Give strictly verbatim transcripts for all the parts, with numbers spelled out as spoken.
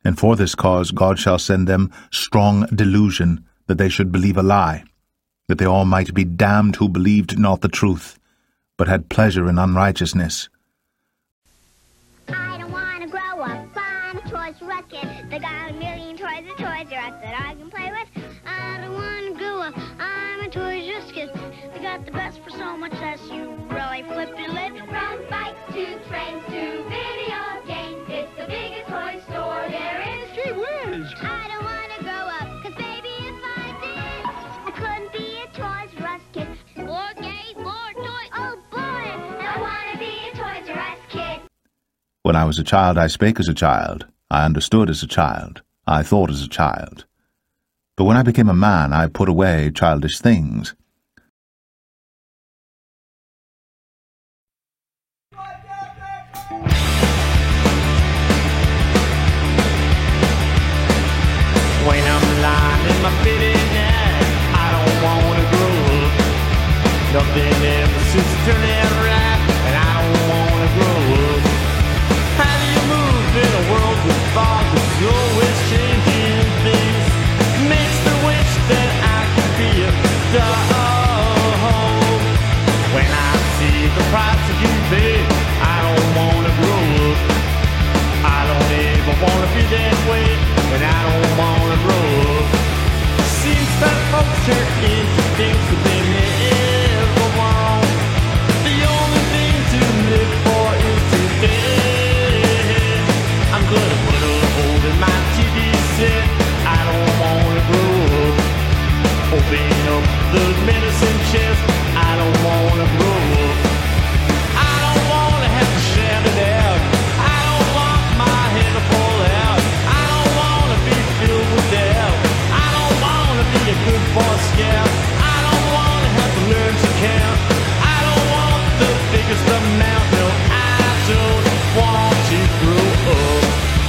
And for this cause God shall send them strong delusion, that they should believe a lie, that they all might be damned who believed not the truth, but had pleasure in unrighteousness. I don't want to grow up, I'm a Toys R Us kid. They got a million toys at Toys R Us that I can play with. I don't want to grow up, I'm a Toys R Us kid. They got the best for so much less, you really flip your lid. From bikes to trains to video games, it's the biggest toy store there is. Gee whiz! I don't want to grow up, cause baby if I did, I couldn't be a Toys R Us kid. More games, more toys, oh boy, I want to be a Toys R Us kid. When I was a child, I spake as a child, I understood as a child, I thought as a child. But when I became a man, I put away childish things. When I'm lying in my fitted net, I don't wanna grow up. Nothing ever seems to turn out right, and I don't wanna grow up. How do you move in a world with fog that's always changing things? Makes me wish that I could be a dog. When I see the price that you pay, I don't wanna grow up. I don't ever wanna be that way, and I don't wanna grow up. Seems that folks turn into things that they never want. The only thing to live for is today. I'm gonna put a hole in my T V set. I don't wanna grow up. Open up the medicine chest. I don't wanna grow up. I don't wanna have to shout it out. I don't want my head to fall out. I don't wanna be filled with doubt. I don't wanna be a good boy scout. I don't wanna have to learn to count. I don't want the biggest amount. No, I don't want to grow up.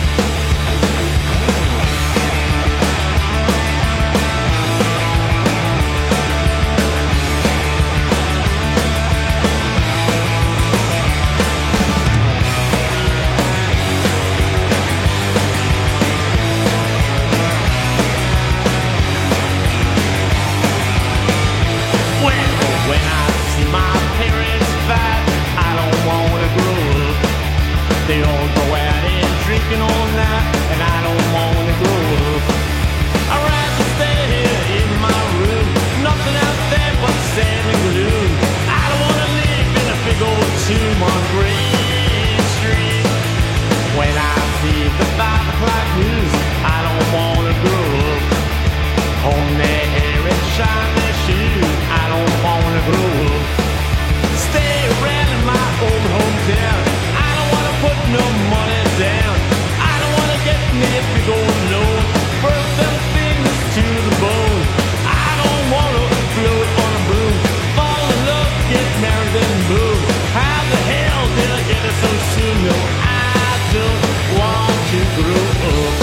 When I see my parents fight, I don't wanna grow up. They all go out and drinking all night, and I don't wanna grow up. I'd rather stay here in my room, nothing out there but sand and gloom. I don't wanna live in a big old tomb on Green Street. When I see the five o'clock news, I don't wanna grow up. Comb their hair and shine their shoes, I don't wanna grow up. Stay around in my old hometown, I don't wanna put no money down. I don't wanna get me a big old loan, burn them fingers to the bone. I don't wanna float on a broom, fall in love, get married and move. How the hell did I get it so soon? No, I don't want to grow up.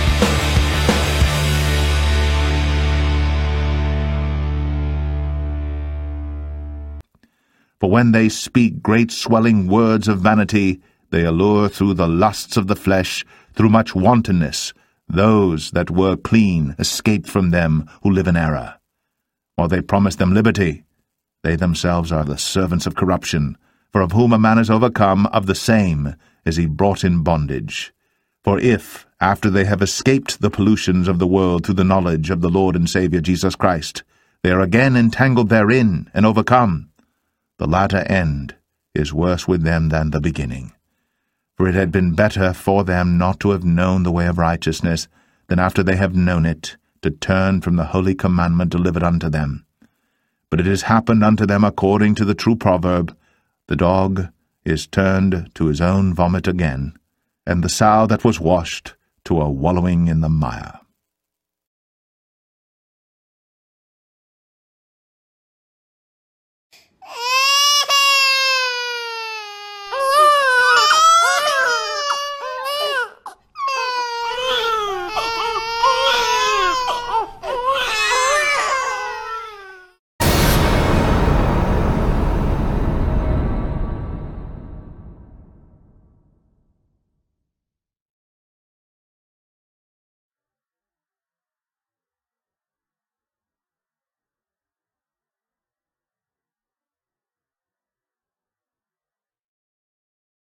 For when they speak great swelling words of vanity, they allure through the lusts of the flesh, through much wantonness, those that were clean escape from them who live in error. While they promise them liberty, they themselves are the servants of corruption, for of whom a man is overcome, of the same is he brought in bondage. For if, after they have escaped the pollutions of the world through the knowledge of the Lord and Saviour Jesus Christ, they are again entangled therein and overcome, the latter end is worse with them than the beginning. For it had been better for them not to have known the way of righteousness, than after they have known it, to turn from the holy commandment delivered unto them. But it has happened unto them according to the true proverb, the dog is turned to his own vomit again, and the sow that was washed to a wallowing in the mire.